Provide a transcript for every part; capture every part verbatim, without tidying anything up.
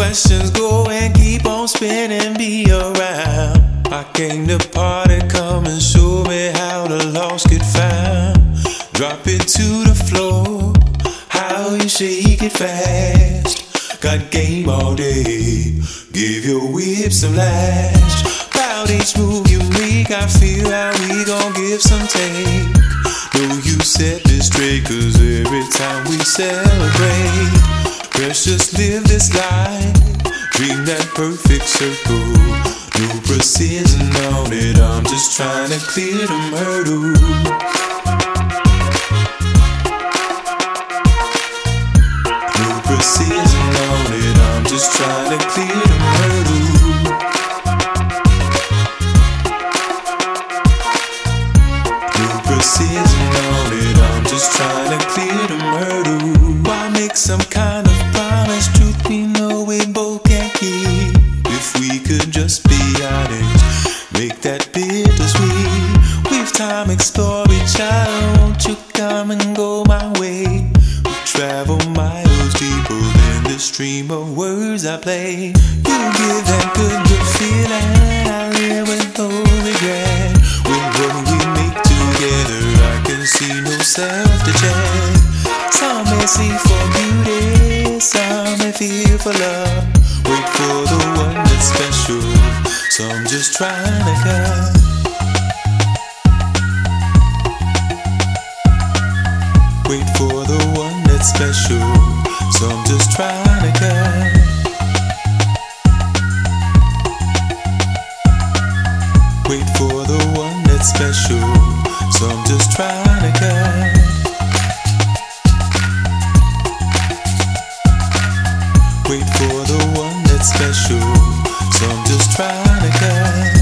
questions go and keep on spinning me around. I came to party, come and show me how the lost get found. Drop it to the floor, how you shake it fast. Got game all day, give your whip some lash. Proud each move you make, I feel how we gon' give some take. Know you set this straight, cause every time we celebrate, precious live this life, dream that perfect circle. No precision on it, I'm just trying to clear them hurdles. No precision on it, I'm just trying to clear them hurdles. No precision on it, I'm just trying to clear them hurdles. Why make some kind of promise, truth we know we both can't keep? If we could just be honest, make that bittersweet. We've time explore each other, won't you come and go my way? We travel miles deeper than the stream of words I play. You give that good, good feeling, I live with no regret. With what we make together, I can see no self to check. Some may see for beauty, some may feel for love. Wait for the one that's special, some just trying to come. Wait for the one that's special, some just trying to come. Wait for the one that's special, some just trying to come. Wait for the one that's special, some just trying to come.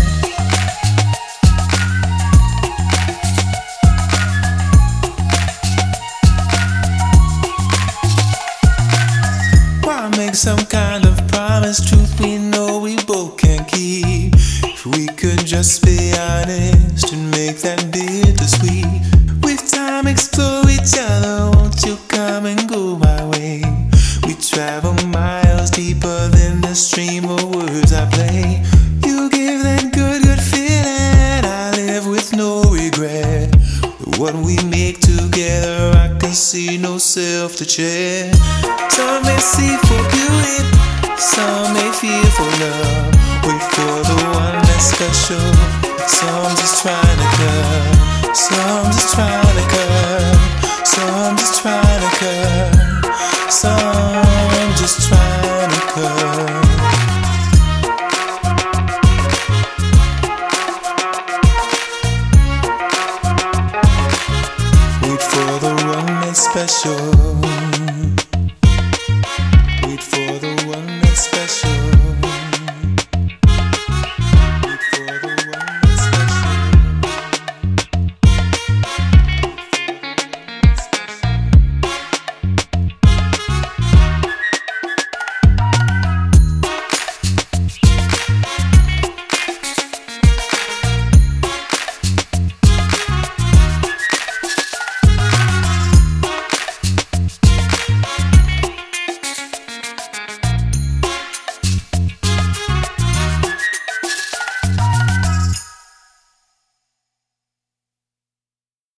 Why make some kind of promise, truth we know we both can't keep? If we could just be honest and make that bittersweet. With time explore each other, won't you come and go my way? We travel miles deeper than the stream of words I play. You give that good, good feeling, I live with no regret. What we make together, I can see no self to check. Some may see for beauty, some may feel for love. Wait for the one that's special, some just trying to come. Some just trying to come. Some just trying to come. Some just trying to come. Wait for the one that's special.